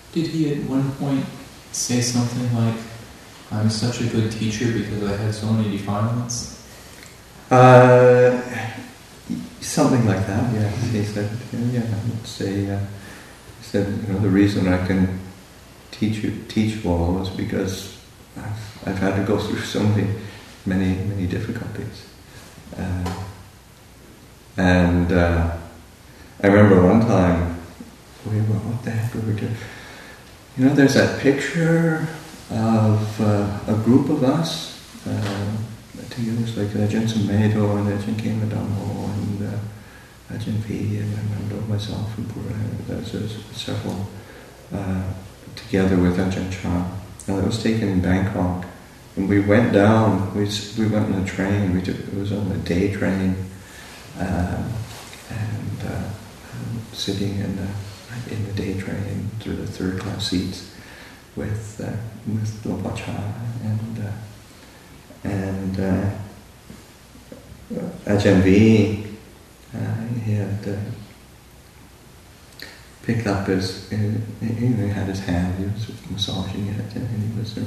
Did he at one point say something like, "I'm such a good teacher because I had so many defilements"? Something like that, yeah. He said, yeah, I would say, he said, the reason I can teach well is because I've had to go through so many difficulties. And I remember one time, what the heck were we doing? There's that picture of a group of us, I think it was like Ajahn Sumedho and Ajahn Kema Dhammo and Ajahn V and I remember myself and Pura, there's several together with Ajahn Chah. And it was taken in Bangkok. And we went down, we went on a train, it was on a day train, and sitting in the day train through the third class seats with Lompa Cha and Ajahn V. He had picked up he had his hand, he was massaging it, and he said,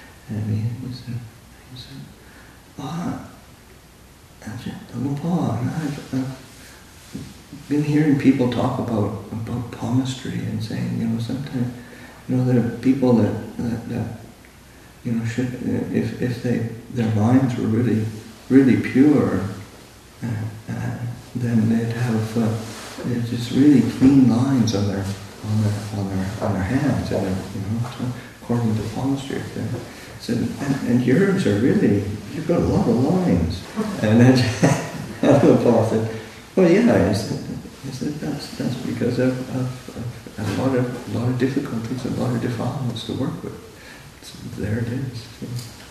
Lompa, I've been hearing people talk about palmistry and saying, sometimes, there are people that should, if their minds were really pure, then they'd have just really clean lines on their hands, and according to palmistry. So, and yours are really, you've got a lot of lines. And then Paul said, well, yeah, he said that's because of a lot of difficulties, a lot of defilements to work with. So there it is.